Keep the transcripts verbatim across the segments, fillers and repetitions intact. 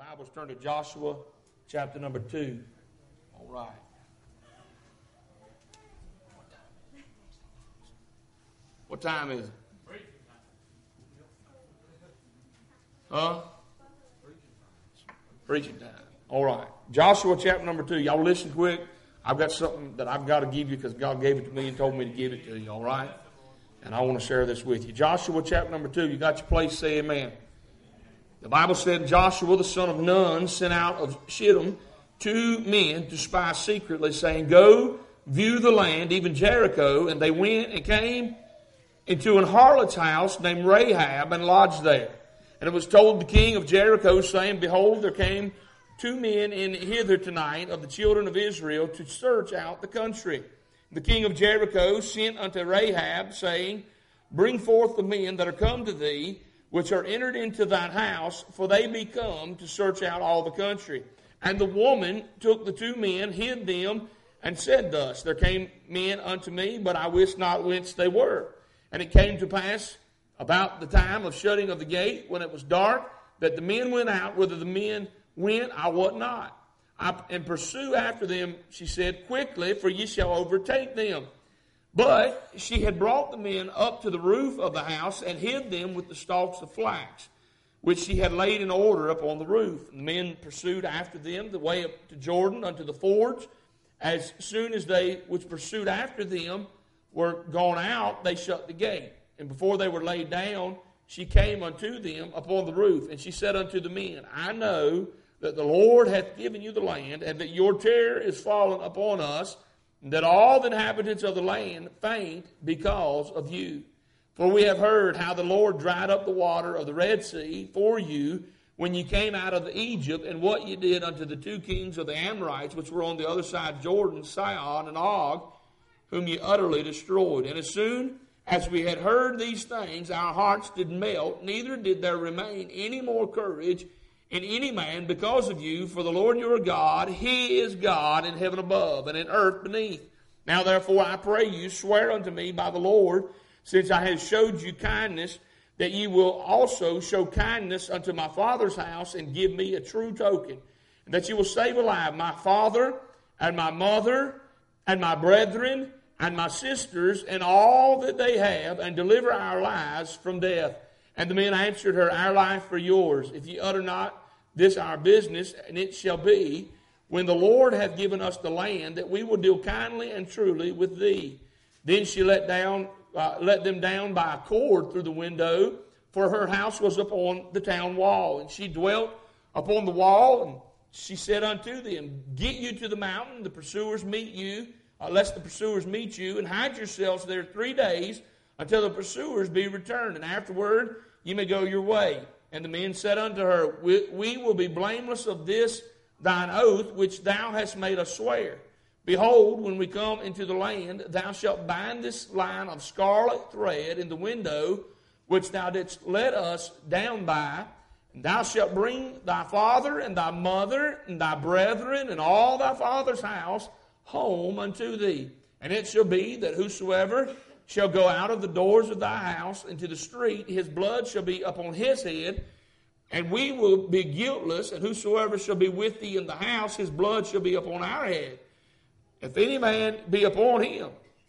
Bibles, turn to Joshua chapter number two. All right. What time is it? Huh? Preaching time. All right. Joshua chapter number two. Y'all listen quick. I've got something that I've got to give you because God gave it to me and told me to give it to you. All right? And I want to share this with you. Joshua chapter number two. You got your place? Say amen. The Bible said Joshua the son of Nun sent out of Shittim two men to spy secretly, saying, "Go view the land, even Jericho." And they went and came into an harlot's house named Rahab and lodged there. And it was told the king of Jericho, saying, "Behold, there came two men in hither tonight of the children of Israel to search out the country." The king of Jericho sent unto Rahab, saying, "Bring forth the men that are come to thee, which are entered into thine house, for they be come to search out all the country." And the woman took the two men, hid them, and said thus, "There came men unto me, but I wist not whence they were. And it came to pass about the time of shutting of the gate, when it was dark, that the men went out. Whither the men went, I wot not. I, and pursue after them," she said, "quickly, for ye shall overtake them." But she had brought the men up to the roof of the house and hid them with the stalks of flax, which she had laid in order upon the roof. And the men pursued after them the way up to Jordan unto the fords. As soon as they which pursued after them were gone out, they shut the gate. And before they were laid down, she came unto them upon the roof. And she said unto the men, "I know that the Lord hath given you the land, and that your terror is fallen upon us, and that all the inhabitants of the land faint because of you. For we have heard how the Lord dried up the water of the Red Sea for you when you came out of Egypt, and what you did unto the two kings of the Amorites, which were on the other side of Jordan, Sihon and Og, whom you utterly destroyed. And as soon as we had heard these things, our hearts did melt, neither did there remain any more courage in any man because of you. For the Lord your God, He is God in heaven above and in earth beneath. Now therefore I pray you, swear unto me by the Lord, since I have showed you kindness, that ye will also show kindness unto my father's house, and give me a true token, and that you will save alive my father and my mother and my brethren and my sisters and all that they have, and deliver our lives from death." And the men answered her, "Our life for yours, if ye utter not this our business. And it shall be, when the Lord hath given us the land, that we will deal kindly and truly with thee." Then she let down, uh, let them down by a cord through the window, for her house was upon the town wall. And she dwelt upon the wall, and she said unto them, "Get you to the mountain, the pursuers meet you, uh, lest the pursuers meet you, and hide yourselves there three days, until the pursuers be returned, and afterward ye may go your way." And the men said unto her, we, we will be blameless of this thine oath, which thou hast made us swear. Behold, when we come into the land, thou shalt bind this line of scarlet thread in the window, which thou didst let us down by, and thou shalt bring thy father and thy mother and thy brethren and all thy father's house home unto thee. And it shall be that whosoever shall go out of the doors of thy house into the street, his blood shall be upon his head, and we will be guiltless, and whosoever shall be with thee in the house, his blood shall be upon our head, if any man be upon him.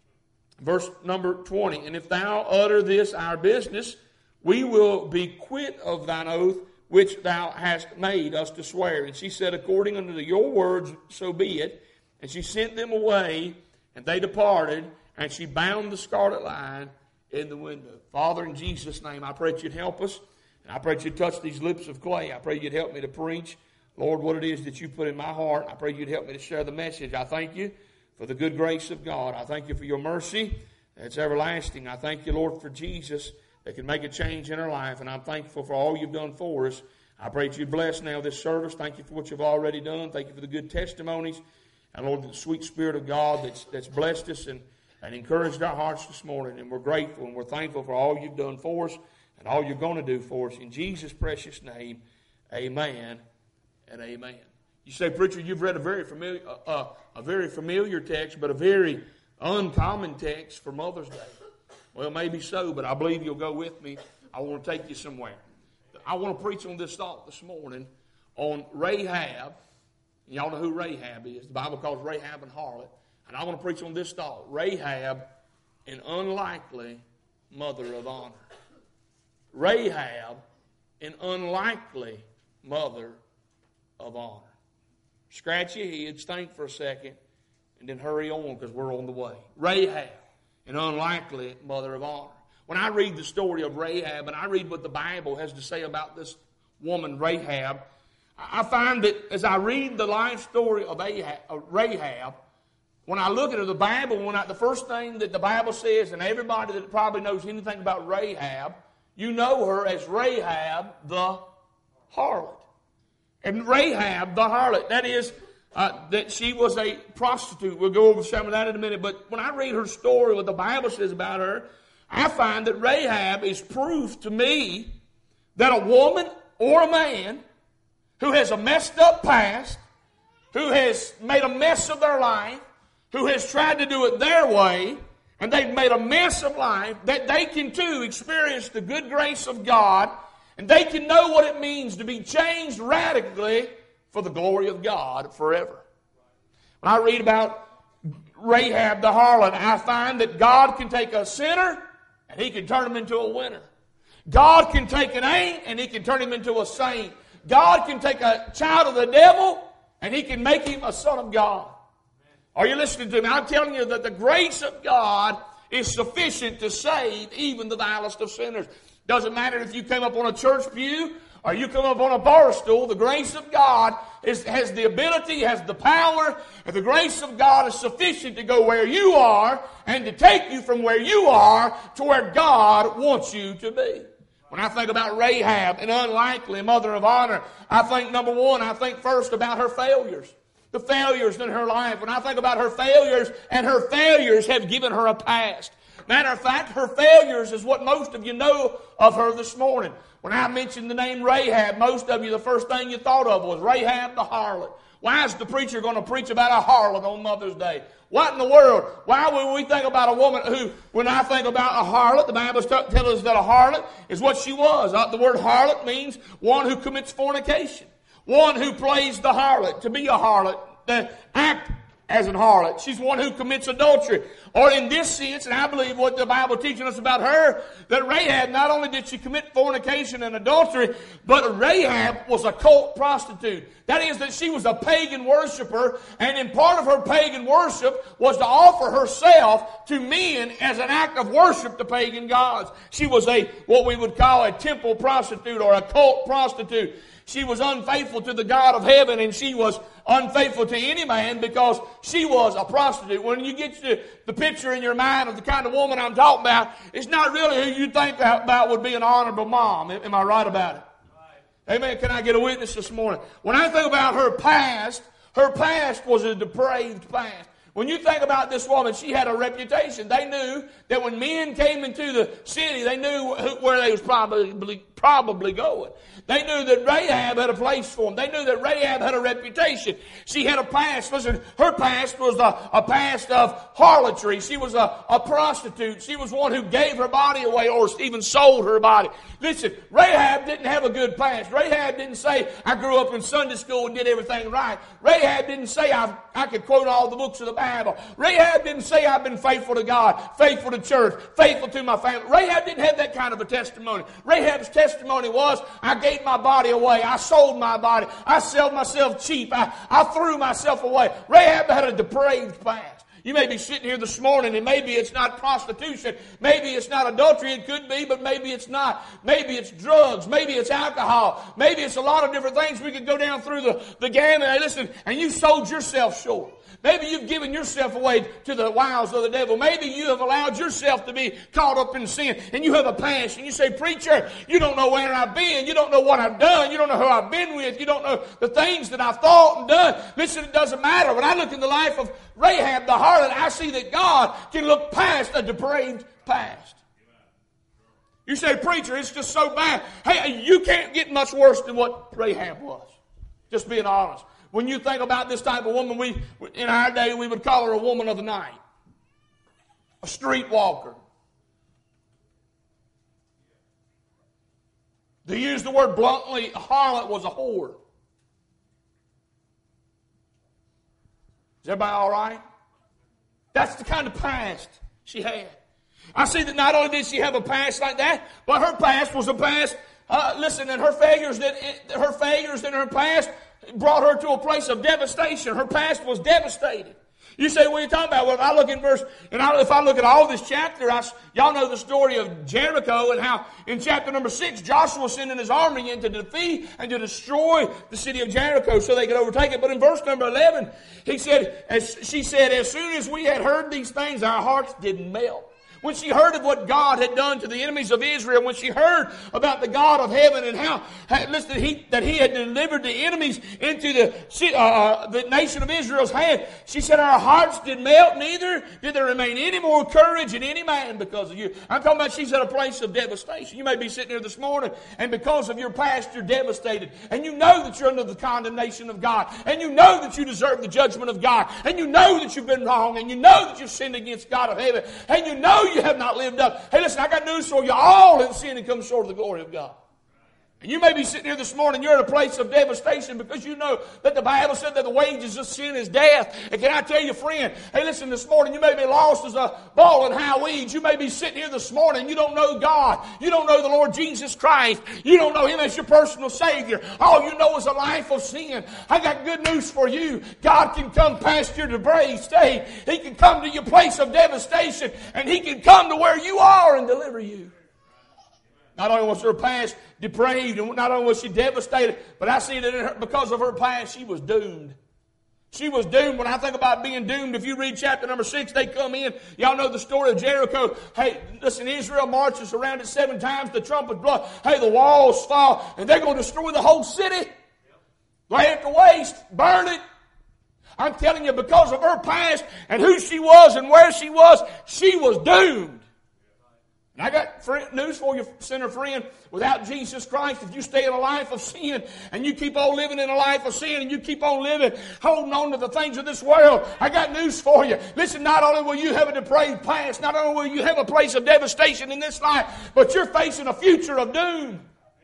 Verse number twenty, "And if thou utter this our business, we will be quit of thine oath, which thou hast made us to swear." And she said, "According unto your words, so be it." And she sent them away, and they departed, and she bound the scarlet line in the window. Father, in Jesus' name, I pray that you'd help us. And I pray that you'd touch these lips of clay. I pray you'd help me to preach, Lord, what it is that you put in my heart. I pray you'd help me to share the message. I thank you for the good grace of God. I thank you for your mercy that's everlasting. I thank you, Lord, for Jesus that can make a change in our life. And I'm thankful for all you've done for us. I pray that you'd bless now this service. Thank you for what you've already done. Thank you for the good testimonies. And Lord, the sweet Spirit of God that's, that's blessed us and and encouraged our hearts this morning. And we're grateful and we're thankful for all you've done for us and all you're going to do for us. In Jesus' precious name, amen and amen. You say, "Preacher, you've read a very familiar, uh, a very familiar text, but a very uncommon text for Mother's Day." Well, maybe so, but I believe you'll go with me. I want to take you somewhere. I want to preach on this thought this morning on Rahab. Y'all know who Rahab is. The Bible calls Rahab an harlot. And I want to preach on this thought. Rahab, an unlikely mother of honor. Rahab, an unlikely mother of honor. Scratch your heads, think for a second, and then hurry on because we're on the way. Rahab, an unlikely mother of honor. When I read the story of Rahab and I read what the Bible has to say about this woman, Rahab, I find that as I read the life story of Rahab, when I look at the Bible, when I, the first thing that the Bible says, and everybody that probably knows anything about Rahab, you know her as Rahab the harlot. And Rahab the harlot, that is, uh, that she was a prostitute. We'll go over some of that in a minute. But when I read her story, what the Bible says about her, I find that Rahab is proof to me that a woman or a man who has a messed up past, who has made a mess of their life, who has tried to do it their way, and they've made a mess of life, that they can too experience the good grace of God, and they can know what it means to be changed radically for the glory of God forever. When I read about Rahab the harlot, I find that God can take a sinner and He can turn him into a winner. God can take an ain't and He can turn him into a saint. God can take a child of the devil and He can make him a son of God. Are you listening to me? I'm telling you that the grace of God is sufficient to save even the vilest of sinners. Doesn't matter if you came up on a church pew or you come up on a bar stool, the grace of God is, has the ability, has the power, and the grace of God is sufficient to go where you are and to take you from where you are to where God wants you to be. When I think about Rahab, an unlikely mother of honor, I think, number one, I think first about her failures. The failures in her life. When I think about her failures, and her failures have given her a past. Matter of fact, her failures is what most of you know of her this morning. When I mentioned the name Rahab, most of you, the first thing you thought of was Rahab the harlot. Why is the preacher going to preach about a harlot on Mother's Day? What in the world? Why would we think about a woman who, when I think about a harlot, the Bible tells us that a harlot is what she was. The word harlot means one who commits fornication. One who plays the harlot, to be a harlot, to act as an harlot. She's one who commits adultery. Or in this sense, and I believe what the Bible teaching us about her, that Rahab, not only did she commit fornication and adultery, but Rahab was a cult prostitute. That is, that she was a pagan worshiper, and in part of her pagan worship was to offer herself to men as an act of worship to pagan gods. She was a, what we would call a temple prostitute or a cult prostitute. She was unfaithful to the God of heaven, and she was unfaithful to any man because she was a prostitute. When you get to the picture in your mind of the kind of woman I'm talking about, it's not really who you think about would be an honorable mom. Am I right about it? Right. Amen. Can I get a witness this morning? When I think about her past, her past was a depraved past. When you think about this woman, she had a reputation. They knew that when men came into the city, they knew where they was probably probably going. They knew that Rahab had a place for them. They knew that Rahab had a reputation. She had a past. Listen, her past was a, a past of harlotry. She was a, a prostitute. She was one who gave her body away or even sold her body. Listen, Rahab didn't have a good past. Rahab didn't say, I grew up in Sunday school and did everything right. Rahab didn't say, I, I could quote all the books of the Bible. Rahab didn't say, I've been faithful to God, faithful to church, faithful to my family. Rahab didn't have that kind of a testimony. Rahab's testimony was, I gave my body away. I sold my body. I sold myself cheap. I, I threw myself away. Rahab had a depraved past. You may be sitting here this morning and maybe it's not prostitution. Maybe it's not adultery. It could be, but maybe it's not. Maybe it's drugs. Maybe it's alcohol. Maybe it's a lot of different things. We could go down through the, the gamut. Hey, listen, and you sold yourself short. Maybe you've given yourself away to the wiles of the devil. Maybe you have allowed yourself to be caught up in sin and you have a past and you say, preacher, you don't know where I've been. You don't know what I've done. You don't know who I've been with. You don't know the things that I've thought and done. Listen, it doesn't matter. When I look in the life of Rahab the harlot, I see that God can look past a depraved past. You say, preacher, it's just so bad. Hey, you can't get much worse than what Rahab was. Just being honest. When you think about this type of woman, we in our day we would call her a woman of the night, a streetwalker. To use the word bluntly, a harlot was a whore. Is everybody all right? That's the kind of past she had. I see that not only did she have a past like that, but her past was a past. Uh, listen, and her failures that her failures in her past brought her to a place of devastation. Her past was devastated. You say, what are you talking about? Well, if I look in verse, and I, if I look at all this chapter, I, y'all know the story of Jericho and how in chapter number six, Joshua sending his army in to defeat and to destroy the city of Jericho so they could overtake it. But in verse number eleven, he said, as she said, as soon as we had heard these things, our hearts did melt. When she heard of what God had done to the enemies of Israel, when she heard about the God of heaven and how, listen, he, that He had delivered the enemies into the, uh, the nation of Israel's hand, she said, our hearts did melt, neither did there remain any more courage in any man because of you. I'm talking about she's at a place of devastation. You may be sitting here this morning, and because of your past, you're devastated. And you know that you're under the condemnation of God. And you know that you deserve the judgment of God. And you know that you've been wrong. And you know that you've sinned against God of heaven. And you know you have not lived up. Hey, listen, I got news for you. All have sinned and come short of the glory of God. And you may be sitting here this morning, you're in a place of devastation because you know that the Bible said that the wages of sin is death. And can I tell you, friend, hey, listen, this morning you may be lost as a ball in high weeds. You may be sitting here this morning, you don't know God. You don't know the Lord Jesus Christ. You don't know Him as your personal Savior. All you know is a life of sin. I got good news for you. God can come past your depraved state. He can come to your place of devastation, and He can come to where you are and deliver you. Not only was her past depraved, and not only was she devastated, but I see that in her, because of her past, she was doomed. She was doomed. When I think about being doomed, if you read chapter number six, they come in. Y'all know the story of Jericho. Hey, listen, Israel marches around it seven times. The trumpet blows. Hey, the walls fall, and they're going to destroy the whole city. Lay it to waste. Burn it. I'm telling you, because of her past and who she was and where she was, she was doomed. And I got news for you, sinner friend. Without Jesus Christ, if you stay in a life of sin and you keep on living in a life of sin and you keep on living, holding on to the things of this world, I got news for you. Listen, not only will you have a depraved past, not only will you have a place of devastation in this life, but you're facing a future of doom.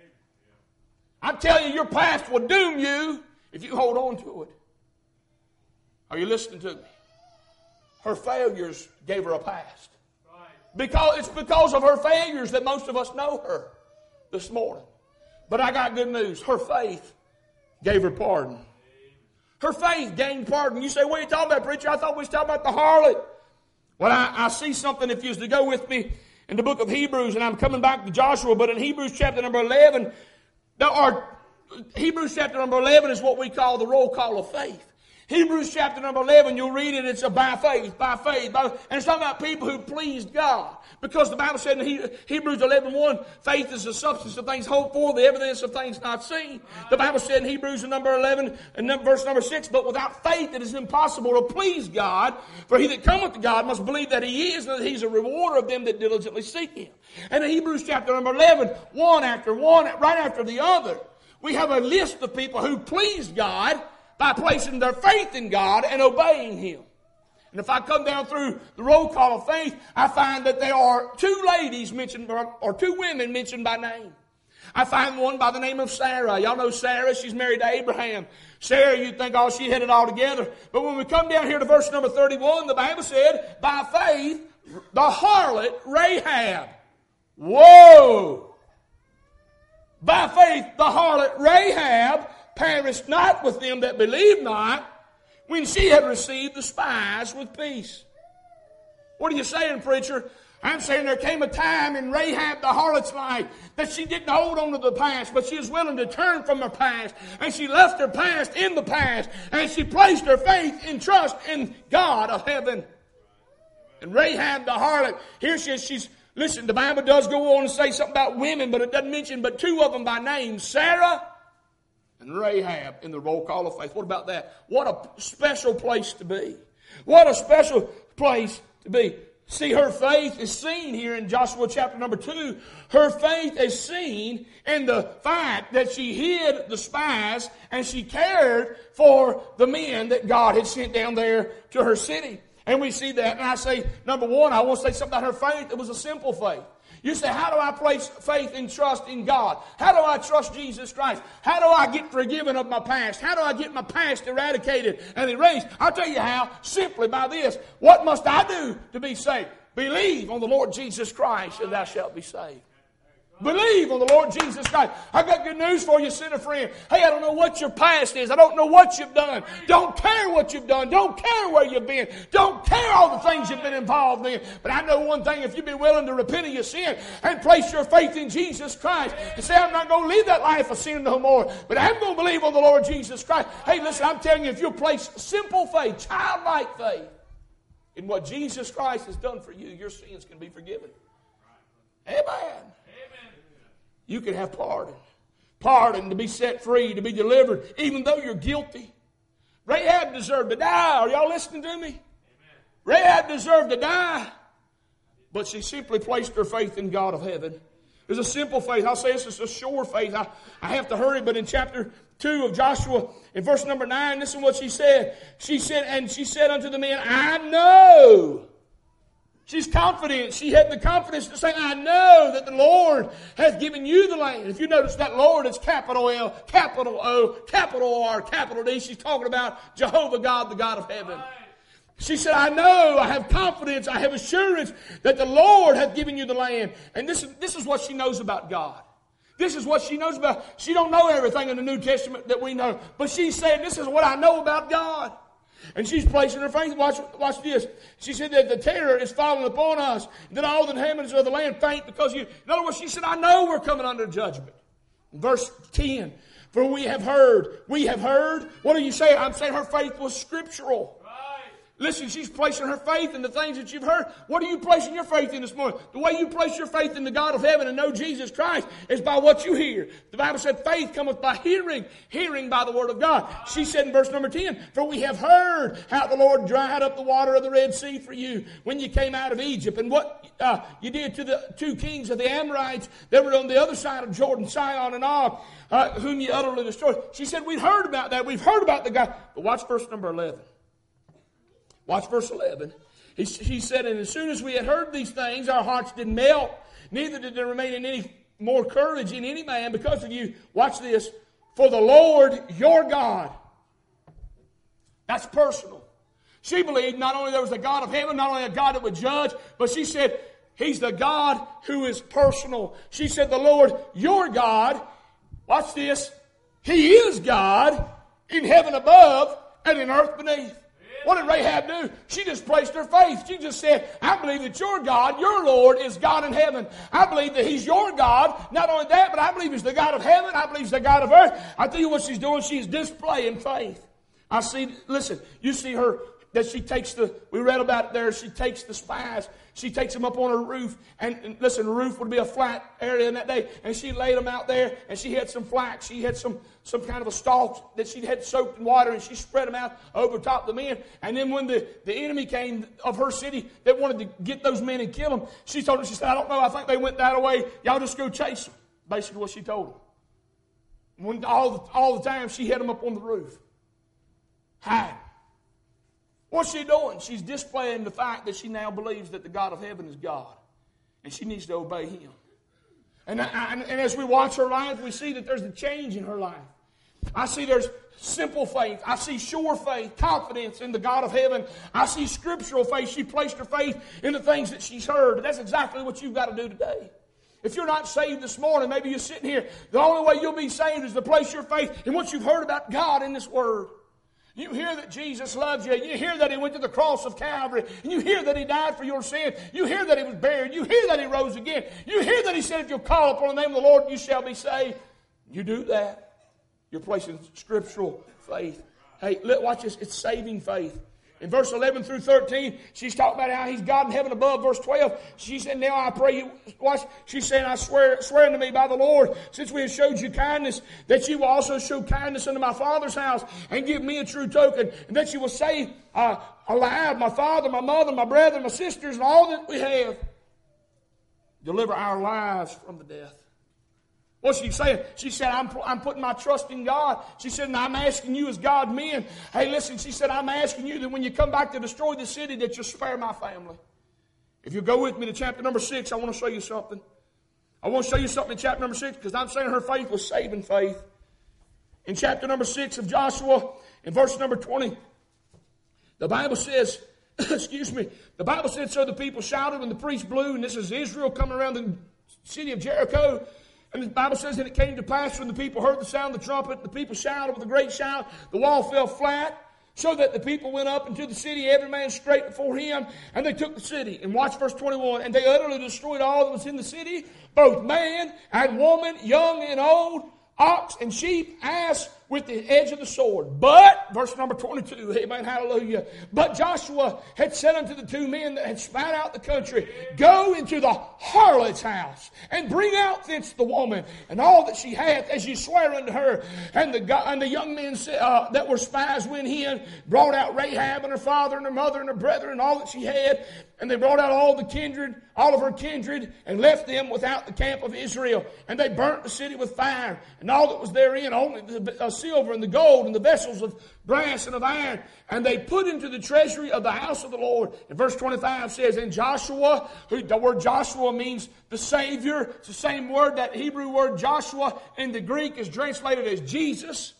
I'm telling you, your past will doom you if you hold on to it. Are you listening to me? Her failures gave her a past. Because it's because of her failures that most of us know her this morning. But I got good news. Her faith gave her pardon. Her faith gained pardon. You say, what are you talking about, preacher? I thought we was talking about the harlot. Well, I, I see something if you was to go with me in the book of Hebrews, and I'm coming back to Joshua, but in Hebrews chapter number eleven, there are, Hebrews chapter number eleven is what we call the roll call of faith. Hebrews chapter number eleven, you'll read it, it's a by faith, by faith. By, and it's talking about people who pleased God. Because the Bible said in Hebrews eleven one, faith is the substance of things hoped for, the evidence of things not seen. The Bible said in Hebrews number eleven, and verse number six, but without faith it is impossible to please God. For he that cometh to God must believe that He is, and that He's a rewarder of them that diligently seek Him. And in Hebrews chapter number eleven, one after one, right after the other, we have a list of people who pleased God by placing their faith in God and obeying Him. And if I come down through the roll call of faith, I find that there are two ladies mentioned, or two women mentioned by name. I find one by the name of Sarah. Y'all know Sarah. She's married to Abraham. Sarah, you'd think, oh, she had it all together. But when we come down here to verse number thirty-one, the Bible said, by faith, the harlot Rahab. Whoa! By faith, the harlot Rahab perished not with them that believed not, when she had received the spies with peace. What are you saying, preacher? I'm saying there came a time in Rahab the harlot's life that she didn't hold on to the past, but she was willing to turn from her past, and she left her past in the past, and she placed her faith and trust in God of heaven. And Rahab the harlot, here she is, she's, listen, the Bible does go on and say something about women, but it doesn't mention but two of them by name, Sarah and Rahab in the roll call of faith. What about that? What a special place to be. What a special place to be. See, her faith is seen here in Joshua chapter number two. Her faith is seen in the fact that she hid the spies and she cared for the men that God had sent down there to her city. And we see that. And I say, number one, I want to say something about her faith. It was a simple faith. You say, how do I place faith and trust in God? How do I trust Jesus Christ? How do I get forgiven of my past? How do I get my past eradicated and erased? I'll tell you how, simply by this. What must I do to be saved? Believe on the Lord Jesus Christ and thou shalt be saved. Believe on the Lord Jesus Christ. I've got good news for you, sinner friend. Hey, I don't know what your past is. I don't know what you've done. Don't care what you've done. Don't care where you've been. Don't care all the things you've been involved in. But I know one thing, if you be willing to repent of your sin and place your faith in Jesus Christ and say, I'm not going to live that life of sin no more, but I'm going to believe on the Lord Jesus Christ. Hey, listen, I'm telling you, if you'll place simple faith, childlike faith in what Jesus Christ has done for you, your sins can be forgiven. Amen. You can have pardon. Pardon, to be set free, to be delivered, even though you're guilty. Rahab deserved to die. Are y'all listening to me? Amen. Rahab deserved to die. But she simply placed her faith in God of heaven. There's a simple faith. I'll say this is a sure faith. I, I have to hurry, but in chapter two of Joshua, in verse number nine, this is what she said. She said, and she said unto the men, I know. She's confident. She had the confidence to say, I know that the Lord has given you the land. If you notice that Lord is capital L, capital O, capital R, capital D. She's talking about Jehovah God, the God of heaven. She said, I know, I have confidence, I have assurance that the Lord has given you the land. And this is, this is what she knows about God. This is what she knows about. She don't know everything in the New Testament that we know. But she's saying, this is what I know about God. And she's placing her faith. Watch, watch this. She said that the terror is falling upon us, that all the inhabitants of the land faint because you. In other words, she said, I know we're coming under judgment. Verse ten. For we have heard. We have heard. What are you saying? I'm saying her faith was scriptural. Listen, she's placing her faith in the things that you've heard. What are you placing your faith in this morning? The way you place your faith in the God of heaven and know Jesus Christ is by what you hear. The Bible said faith cometh by hearing, hearing by the word of God. She said in verse number ten, for we have heard how the Lord dried up the water of the Red Sea for you when you came out of Egypt, and what uh, you did to the two kings of the Amorites that were on the other side of Jordan, Sihon and Og, uh, whom you utterly destroyed. She said, we've heard about that. We've heard about the God. But watch verse number eleven. Watch verse eleven. He, he said, and as soon as we had heard these things, our hearts did melt. Neither did there remain in any more courage in any man because of you. Watch this. For the Lord your God. That's personal. She believed not only there was a God of heaven, not only a God that would judge, but she said, He's the God who is personal. She said, the Lord your God. Watch this. He is God in heaven above and in earth beneath. What did Rahab do? She just placed her faith. She just said, I believe that your God, your Lord, is God in heaven. I believe that He's your God. Not only that, but I believe He's the God of heaven. I believe He's the God of earth. I tell you what she's doing. She's displaying faith. I see, listen, you see her, that she takes the, we read about it there, she takes the spies, she takes them up on her roof, and, and listen, the roof would be a flat area in that day, and she laid them out there, and she had some flax, she had some, some kind of a stalk that she had soaked in water, and she spread them out over top of the men, and then when the, the enemy came of her city that wanted to get those men and kill them, she told them, she said, I don't know, I think they went that way, y'all just go chase them, basically what she told them. When all the, all the time she had them up on the roof. Hide. What's she doing? She's displaying the fact that she now believes that the God of heaven is God. And she needs to obey Him. And, and, and as we watch her life, we see that there's a change in her life. I see there's simple faith. I see sure faith, confidence in the God of heaven. I see scriptural faith. She placed her faith in the things that she's heard. That's exactly what you've got to do today. If you're not saved this morning, maybe you're sitting here, the only way you'll be saved is to place your faith in what you've heard about God in this Word. You hear that Jesus loves you. You hear that He went to the cross of Calvary. And you hear that He died for your sin. You hear that He was buried. You hear that He rose again. You hear that He said, if you'll call upon the name of the Lord, you shall be saved. You do that. You're placing scriptural faith. Hey, look, watch this. It's saving faith. In verse eleven through thirteen, she's talking about how He's God in heaven above. Verse twelve, she said, now I pray you, watch, she's saying, I swear, swear unto me by the Lord, since we have showed you kindness, that you will also show kindness unto my father's house, and give me a true token, and that you will save uh, alive my father, my mother, my brethren, my sisters, and all that we have. Deliver our lives from the death. What's she saying? She said, I'm, I'm putting my trust in God. She said, and I'm asking you as God men. Hey, listen, she said, I'm asking you that when you come back to destroy the city, that you'll spare my family. If you go with me to chapter number six, I want to show you something. I want to show you something in chapter number six, because I'm saying her faith was saving faith. In chapter number six of Joshua, in verse number twenty, the Bible says, excuse me, the Bible said, so the people shouted when the priest blew, and this is Israel coming around the city of Jericho. And the Bible says that it came to pass when the people heard the sound of the trumpet, the people shouted with a great shout, the wall fell flat, so that the people went up into the city, every man straight before him, and they took the city. And watch verse twenty-one, and they utterly destroyed all that was in the city, both man and woman, young and old, ox and sheep, ass, with the edge of the sword. But, verse number twenty-two, amen, hallelujah. But Joshua had said unto the two men that had spied out the country, go into the harlot's house, and bring out thence the woman, and all that she hath, as you swear unto her. And the, and the young men uh, that were spies went in, brought out Rahab and her father and her mother and her brethren, and all that she had. And they brought out all the kindred, all of her kindred, and left them without the camp of Israel. And they burnt the city with fire, and all that was therein, only the uh, silver and the gold and the vessels of brass and of iron. And they put into the treasury of the house of the Lord. And verse twenty-five says, and Joshua, who the word Joshua means the Savior. It's the same word, that Hebrew word Joshua in the Greek is translated as Jesus.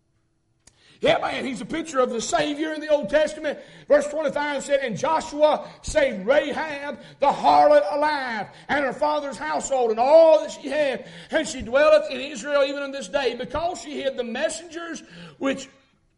Yeah, man, he's a picture of the Savior in the Old Testament. Verse twenty-five said, and Joshua saved Rahab the harlot alive, and her father's household, and all that she had. And she dwelleth in Israel even in this day, because she hid the messengers which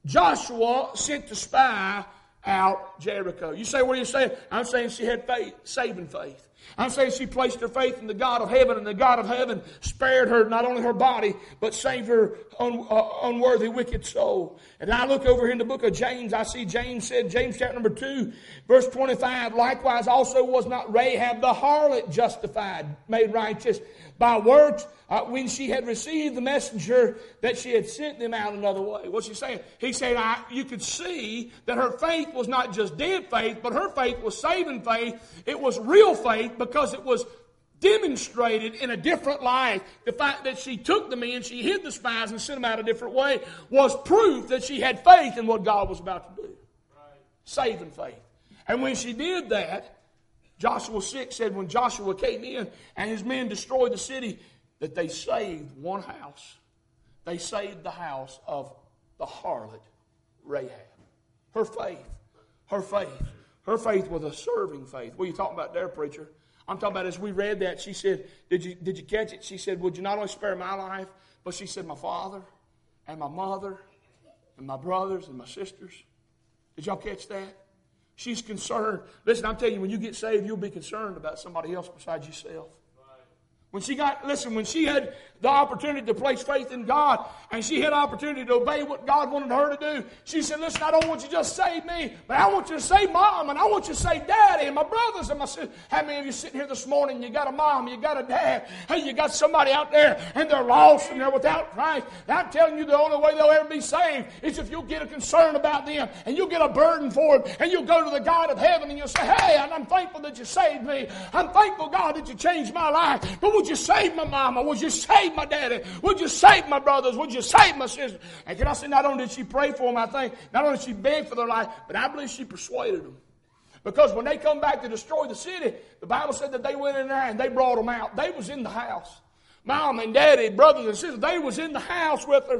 Joshua sent to spy out Jericho. You say, what are you saying? I'm saying she had faith, saving faith. I'm saying she placed her faith in the God of heaven, and the God of heaven spared her, not only her body, but saved her un, uh, unworthy, wicked soul. And I look over here in the book of James, I see James said, James chapter number two, verse twenty-five, likewise also was not Rahab the harlot justified, made righteous by works, uh, when she had received the messenger that she had sent them out another way. What's he saying? He said, I, you could see that her faith was not just dead faith, but her faith was saving faith. It was real faith, because it was demonstrated in a different light. The fact that she took the men, she hid the spies and sent them out a different way, was proof that she had faith in what God was about to do. Right. Saving faith. And when she did that, Joshua six said when Joshua came in and his men destroyed the city, that they saved one house. They saved the house of the harlot Rahab. Her faith. Her faith. Her faith was a serving faith. What are you talking about there, preacher? I'm talking about as we read that, she said, did you, did you catch it? She said, would you not only spare my life, but she said, my father and my mother and my brothers and my sisters. Did y'all catch that? She's concerned. Listen, I'm telling you, when you get saved, you'll be concerned about somebody else besides yourself. When she got, listen, when she had the opportunity to place faith in God, and she had the opportunity to obey what God wanted her to do, she said, listen, I don't want you to just save me, but I want you to save Mom, and I want you to save Daddy, and my brothers, and my sisters. How many of you sitting here this morning, you got a mom, you got a dad, hey, you got somebody out there, and they're lost, and they're without Christ. And I'm telling you, the only way they'll ever be saved is if you'll get a concern about them, and you'll get a burden for them, and you'll go to the God of heaven, and you'll say, hey, I'm thankful that you saved me. I'm thankful, God, that you changed my life. But would you save my mama? Would you save my daddy? Would you save my brothers? Would you save my sisters? And can I say, not only did she pray for them, I think, not only did she beg for their life, but I believe she persuaded them. Because when they come back to destroy the city, the Bible said that they went in there and they brought them out. They was in the house. Mom and daddy, brothers and sisters, they was in the house with her.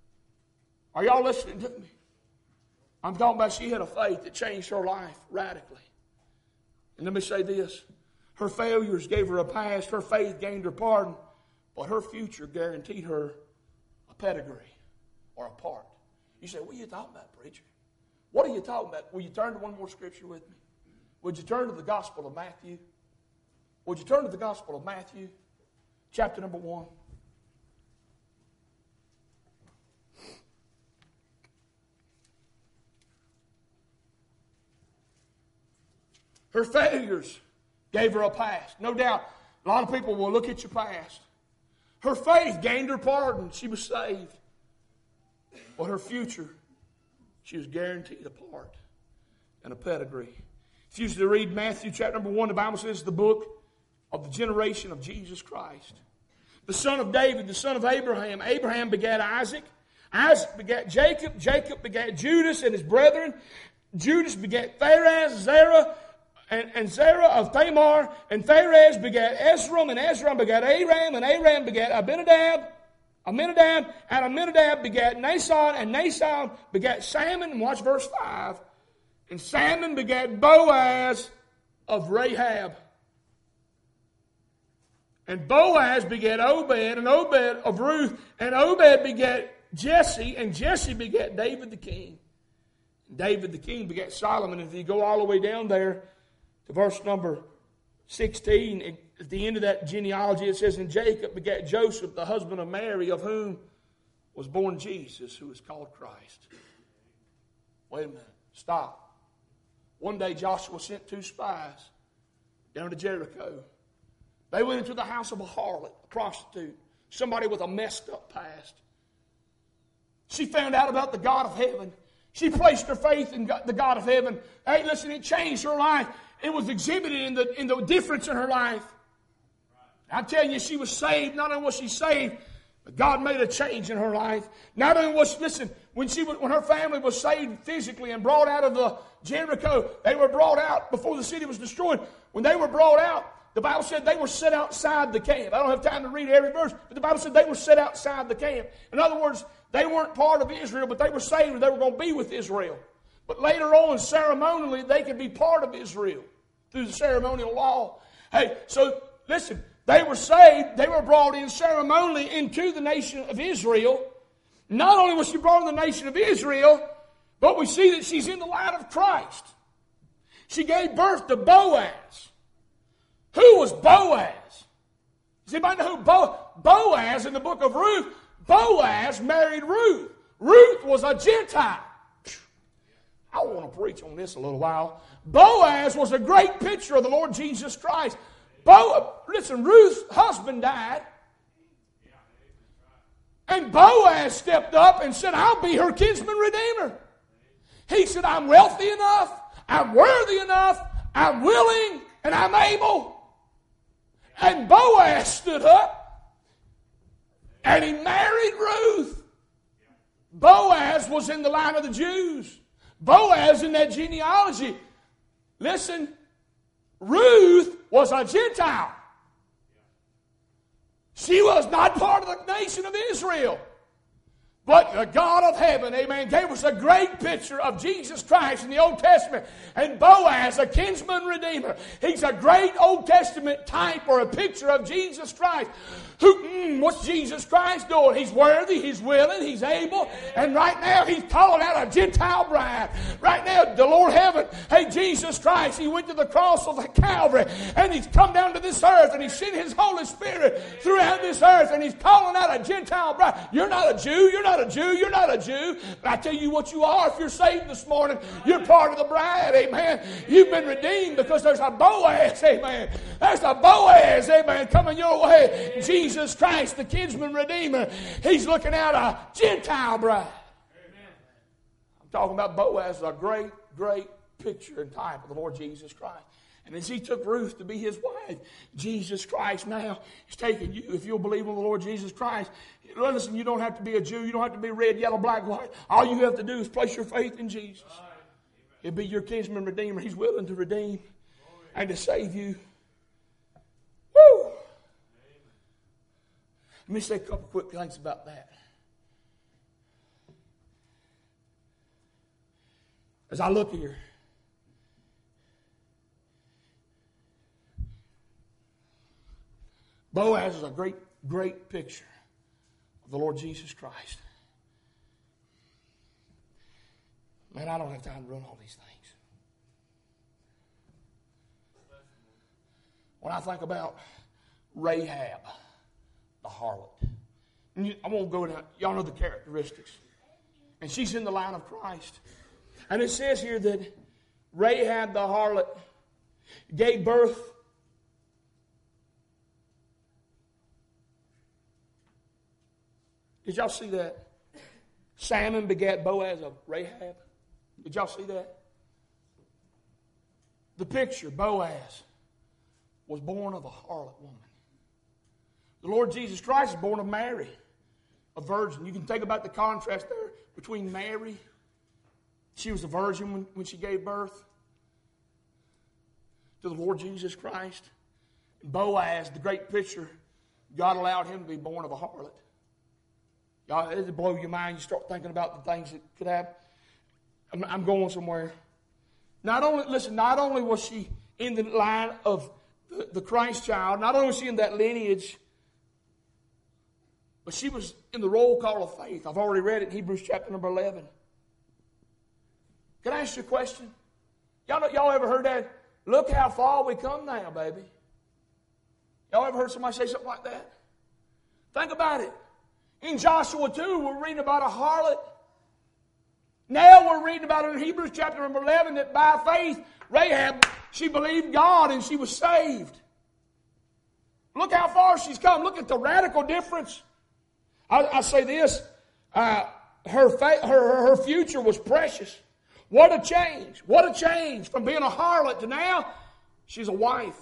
Are y'all listening to me? I'm talking about she had a faith that changed her life radically. And let me say this. Her failures gave her a past. Her faith gained her pardon. But her future guaranteed her a pedigree or a part. You say, what are you talking about, preacher? What are you talking about? Will you turn to one more scripture with me? Would you turn to the Gospel of Matthew? Would you turn to the Gospel of Matthew, chapter number one? Her failures gave her a past. No doubt, a lot of people will look at your past. Her faith gained her pardon. She was saved. But her future, she was guaranteed a part and a pedigree. If you used to read Matthew chapter number one, the Bible says the book of the generation of Jesus Christ. The son of David, the son of Abraham. Abraham begat Isaac. Isaac begat Jacob. Jacob begat Judas and his brethren. Judas begat Phares, Zerah, and, and Zerah of Tamar, and Pharez begat Esrom, and Esrom begat Aram, and Aram begat Abinadab, Aminadab, and Aminadab begat Nason, and Nason begat Salmon, and watch verse five, and Salmon begat Boaz of Rahab. And Boaz begat Obed, and Obed of Ruth, and Obed begat Jesse, and Jesse begat David the king. And David the king begat Solomon. And if you go all the way down there to verse number sixteen, at the end of that genealogy it says, and Jacob begat Joseph, the husband of Mary, of whom was born Jesus, who is called Christ. Wait a minute. Stop. One day Joshua sent two spies down to Jericho. They went into the house of a harlot, a prostitute, somebody with a messed up past. She found out about the God of heaven. She placed her faith in God, the God of heaven. Hey, listen, it changed her life. It was exhibited in the, in the difference in her life. I'm telling you, she was saved. Not only was she saved, but God made a change in her life. Not only was, listen, when she was, when her family was saved physically and brought out of the Jericho, they were brought out before the city was destroyed. When they were brought out, the Bible said they were set outside the camp. I don't have time to read every verse, but the Bible said they were set outside the camp. In other words, they weren't part of Israel, but they were saved and they were going to be with Israel. But later on, ceremonially, they could be part of Israel through the ceremonial law. Hey, so listen, they were saved. They were brought in ceremonially into the nation of Israel. Not only was she brought in the nation of Israel, but we see that she's in the line of Christ. She gave birth to Boaz. Who was Boaz? Does anybody know who Bo- Boaz in the book of Ruth? Boaz married Ruth. Ruth was a Gentile. I want to preach on this a little while. Boaz was a great picture of the Lord Jesus Christ. Bo- Listen, Ruth's husband died. And Boaz stepped up and said, I'll be her kinsman redeemer. He said, I'm wealthy enough, I'm worthy enough, I'm willing, and I'm able. And Boaz stood up and he married Ruth. Boaz was in the line of the Jews. Boaz in that genealogy. Listen, Ruth was a Gentile. She was not part of the nation of Israel. But the God of heaven, amen, gave us a great picture of Jesus Christ in the Old Testament. And Boaz, a kinsman redeemer, he's a great Old Testament type or a picture of Jesus Christ. Who, mm, what's Jesus Christ doing? He's worthy, he's willing, he's able. And right now he's calling out a Gentile bride. Right now, the Lord heaven, hey, Jesus Christ, he went to the cross of the Calvary. And he's come down to this earth and he's sent his Holy Spirit throughout this earth. And he's calling out a Gentile bride. You're not a Jew, you're not a Jew, you're not a Jew. But I tell you what you are if you're saved this morning. You're part of the bride, amen. You've been redeemed because there's a Boaz, amen. There's a Boaz, amen, coming your way. Jesus Christ, the kinsman redeemer, he's looking out a Gentile bride. I'm talking about Boaz, a great, great picture and type of the Lord Jesus Christ. And as he took Ruth to be his wife, Jesus Christ now is taking you. If you'll believe in the Lord Jesus Christ, listen, you don't have to be a Jew. You don't have to be red, yellow, black, white. All you have to do is place your faith in Jesus. He'll be your kinsman redeemer. He's willing to redeem and to save you. Woo! Let me say a couple quick things about that. As I look here, Boaz is a great, great picture of the Lord Jesus Christ. Man, I don't have time to run all these things. When I think about Rahab, the harlot, and you, I won't go down, y'all know the characteristics. And she's in the line of Christ. And it says here that Rahab the harlot gave birth Did y'all see that? Salmon begat Boaz of Rahab. Did y'all see that? The picture, Boaz was born of a harlot woman. The Lord Jesus Christ is born of Mary, a virgin. You can think about the contrast there between Mary. She was a virgin when, when she gave birth. to the Lord Jesus Christ. Boaz, the great picture, God allowed him to be born of a harlot. Y'all, it'll blow your mind. You start thinking about the things that could happen. I'm, I'm going somewhere. Not only, listen, not only was she in the line of the, the Christ child, not only was she in that lineage, but she was in the roll call of faith. I've already read it in Hebrews chapter number eleven. Can I ask you a question? Y'all, know, y'all ever heard that? Look how far we come now, baby. Y'all ever heard somebody say something like that? Think about it. In Joshua two, we're reading about a harlot. Now we're reading about it in Hebrews chapter number eleven that by faith, Rahab, she believed God and she was saved. Look how far she's come. Look at the radical difference. I, I say this, uh, her, fa- her, her future was precious. What a change. What a change from being a harlot to now she's a wife.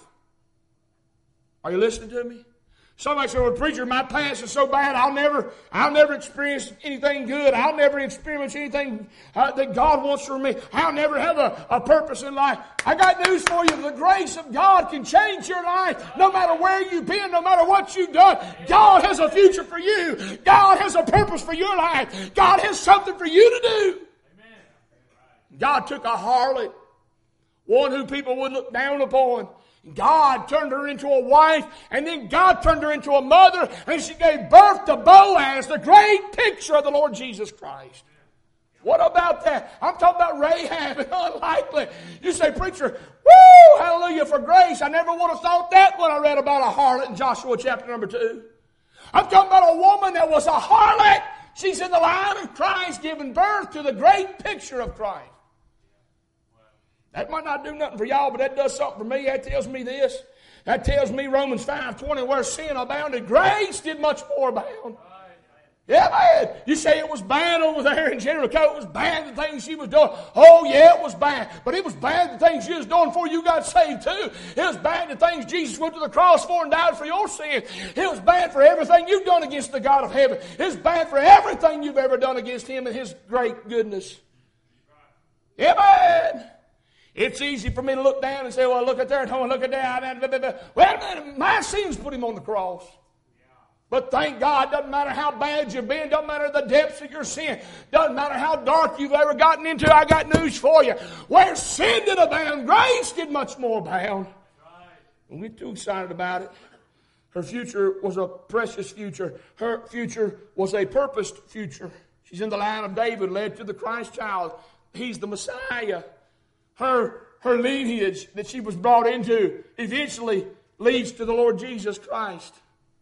Are you listening to me? Somebody said, well, preacher, my past is so bad, I'll never, I'll never experience anything good. I'll never experience anything uh, that God wants from me. I'll never have a, a purpose in life. I got news for you. The grace of God can change your life no matter where you've been, no matter what you've done. God has a future for you. God has a purpose for your life. God has something for you to do. Amen. God took a harlot, one who people would look down upon. God turned her into a wife, and then God turned her into a mother, and she gave birth to Boaz, the great picture of the Lord Jesus Christ. What about that? I'm talking about Rahab, unlikely. You say, preacher, woo, hallelujah for grace. I never would have thought that when I read about a harlot in Joshua chapter number two. I'm talking about a woman that was a harlot. She's in the line of Christ giving birth to the great picture of Christ. That might not do nothing for y'all, but that does something for me. That tells me this. That tells me Romans five twenty, where sin abounded, grace did much more abound. Yeah, man. You say it was bad over there in Jericho. It was bad the things she was doing. Oh, yeah, it was bad. But it was bad the things she was doing before you got saved, too. It was bad the things Jesus went to the cross for and died for your sins. It was bad for everything you've done against the God of heaven. It was bad for everything you've ever done against Him and His great goodness. Yeah, man. It's easy for me to look down and say, well, look at there, and look at that. Well, my sins put Him on the cross. But thank God, doesn't matter how bad you've been, doesn't matter the depths of your sin, doesn't matter how dark you've ever gotten into, I got news for you. Where sin did abound, grace did much more abound. Don't get too excited about it. Her future was a precious future. Her future was a purposed future. She's in the line of David, led to the Christ child. He's the Messiah. Her, her lineage that she was brought into eventually leads to the Lord Jesus Christ.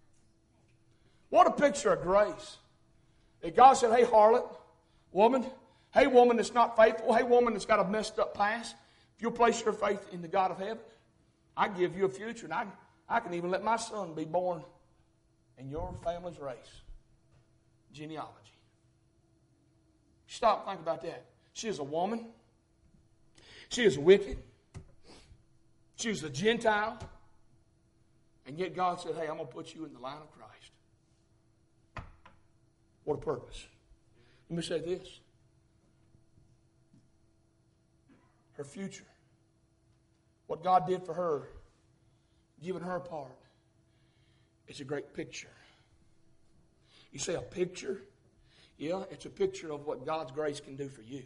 What a picture of grace. That God said, hey, harlot, woman, hey, woman that's not faithful, hey, woman that's got a messed up past, if you'll place your faith in the God of heaven, I give you a future, and I, I can even let my son be born in your family's race. Genealogy. Stop and think about that. She is a woman. She is wicked. She is a Gentile. And yet God said, hey, I'm going to put you in the line of Christ. What a purpose. Let me say this. Her future. What God did for her, giving her a part, it's a great picture. You say a picture? Yeah, it's a picture of what God's grace can do for you.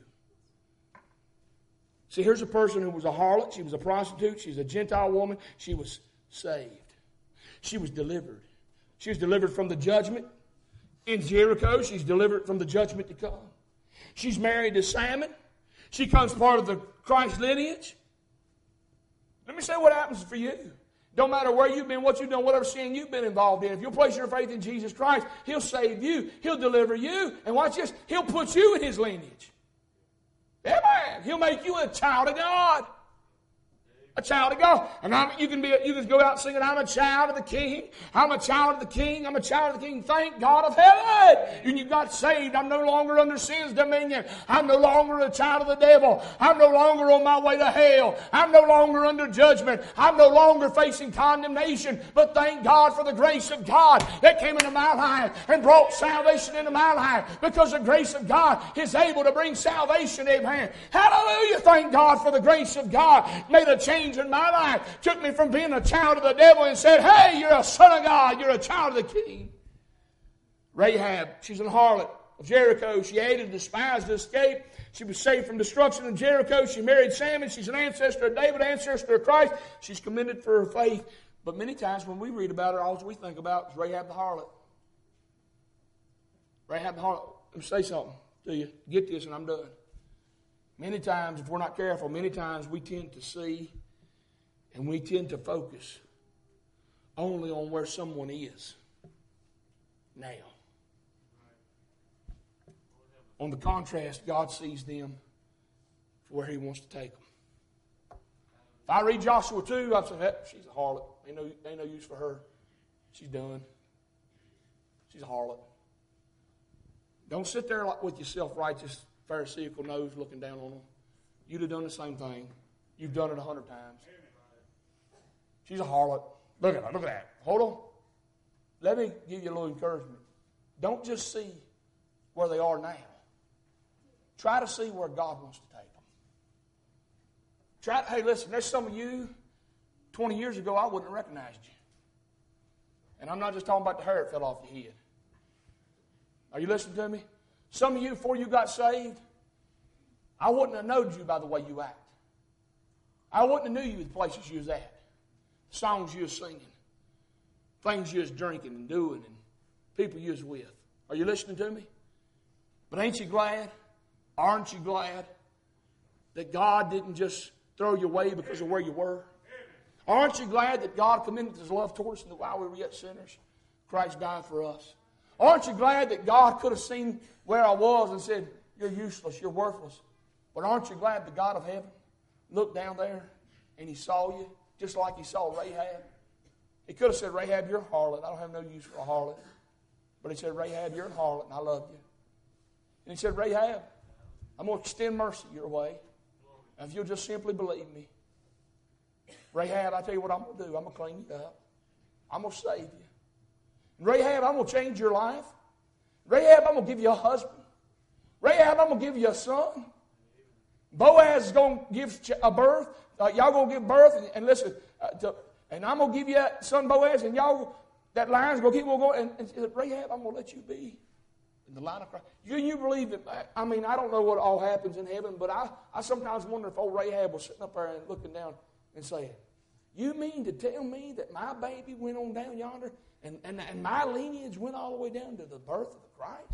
See, here's a person who was a harlot. She was a prostitute. She was a Gentile woman. She was saved. She was delivered. She was delivered from the judgment in Jericho. She's delivered from the judgment to come. She's married to Salmon. She comes part of the Christ lineage. Let me say what happens for you. Don't matter where you've been, what you've done, whatever sin you've been involved in. If you'll place your faith in Jesus Christ, He'll save you. He'll deliver you. And watch this, He'll put you in His lineage. Amen. He'll make you a child of God. A child of God. And I'm, you can be, you can go out singing, I'm a child of the King. I'm a child of the King. I'm a child of the King. Thank God of heaven. And you got saved. I'm no longer under sin's dominion. I'm no longer a child of the devil. I'm no longer on my way to hell. I'm no longer under judgment. I'm no longer facing condemnation. But thank God for the grace of God that came into my life and brought salvation into my life. Because the grace of God is able to bring salvation. Amen. Hallelujah. Thank God for the grace of God. Made a change change in my life. Took me from being a child of the devil and said, hey, you're a son of God. You're a child of the King. Rahab, she's an harlot of Jericho. She aided and despised to escape. She was saved from destruction in Jericho. She married Salmon. She's an ancestor of David, ancestor of Christ. She's commended for her faith. But many times when we read about her, all we think about is Rahab the harlot. Rahab the harlot. Let me say something to you. Get this and I'm done. Many times, if we're not careful, many times we tend to see and we tend to focus only on where someone is now. On the contrast, God sees them for where He wants to take them. If I read Joshua two, I'd say, hey, she's a harlot. Ain't no, ain't no use for her. She's done. She's a harlot. Don't sit there like with your self-righteous Pharisaical nose looking down on them. You'd have done the same thing. You've done it a hundred times. She's a harlot. Look at her. Look at that. Hold on. Let me give you a little encouragement. Don't just see where they are now. Try to see where God wants to take them. Try. Hey, listen, there's some of you, twenty years ago, I wouldn't have recognized you. And I'm not just talking about the hair that fell off your head. Are you listening to me? Some of you, before you got saved, I wouldn't have known you by the way you act. I wouldn't have knew you the places you was at, songs you was singing, things you was drinking and doing, and people you was with. Are you listening to me? But ain't you glad? Aren't you glad that God didn't just throw you away because of where you were? Aren't you glad that God commended His love towards us, and that while we were yet sinners, Christ died for us? Aren't you glad that God could have seen where I was and said, you're useless, you're worthless? But aren't you glad the God of heaven looked down there and He saw you just like He saw Rahab? He could have said, Rahab, you're a harlot. I don't have no use for a harlot. But He said, Rahab, you're a harlot and I love you. And He said, Rahab, I'm going to extend mercy your way. And if you'll just simply believe me. Rahab, I tell you what I'm going to do. I'm going to clean you up. I'm going to save you. Rahab, I'm going to change your life. Rahab, I'm going to give you a husband. Rahab, I'm going to give you a son. Boaz is going to give a birth. Uh, y'all going to give birth. And, and listen, uh, to, and I'm going to give you that son Boaz. And y'all, that line's going to keep on going. And, and Rahab, I'm going to let you be in the line of Christ. You, you believe that, I mean, I don't know what all happens in heaven. But I, I sometimes wonder if old Rahab was sitting up there and looking down and saying, you mean to tell me that my baby went on down yonder? And, and, and my lineage went all the way down to the birth of Christ.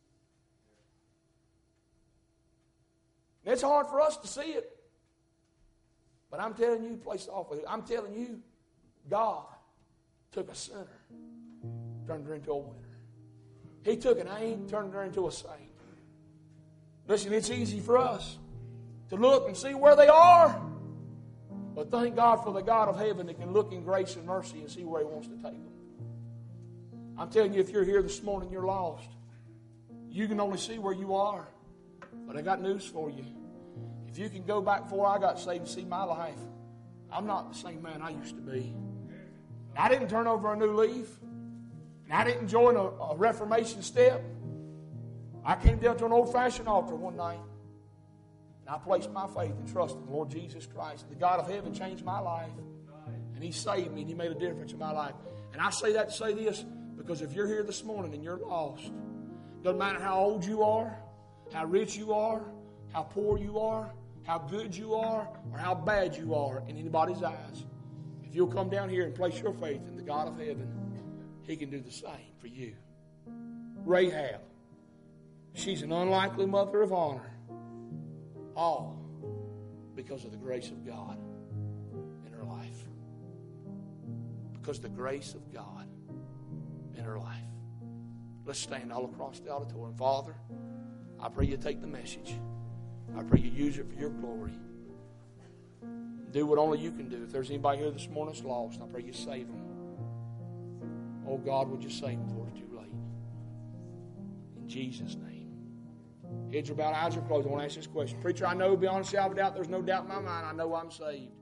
It's hard for us to see it. But I'm telling you, place off with it. I'm telling you, God took a sinner, turned her into a winner. He took an ain't, turned her into a saint. Listen, it's easy for us to look and see where they are. But thank God for the God of heaven that can look in grace and mercy and see where He wants to take them. I'm telling you, if you're here this morning, you're lost. You can only see where you are. But I got news for you. If you can go back before I got saved and see my life, I'm not the same man I used to be. I didn't turn over a new leaf. And I didn't join a, a Reformation step. I came down to an old-fashioned altar one night. And I placed my faith and trust in the Lord Jesus Christ. The God of heaven changed my life. And He saved me and He made a difference in my life. And I say that to say this, because if you're here this morning and you're lost, doesn't matter how old you are, how rich you are, how poor you are, how good you are, or how bad you are in anybody's eyes, if you'll come down here and place your faith in the God of heaven, He can do the same for you. Rahab, she's an unlikely mother of honor, all because of the grace of God in her life. Because of the grace of God in her life. Let's stand all across the auditorium. Father, I pray You take the message. I pray You use it for Your glory. Do what only You can do. If there's anybody here this morning that's lost, I pray You save them. Oh God, would You save them before it's too late? In Jesus' name. Heads are bowed, eyes are closed. I want to ask this question. Preacher, I know beyond a shadow of a doubt, there's no doubt in my mind, I know I'm saved.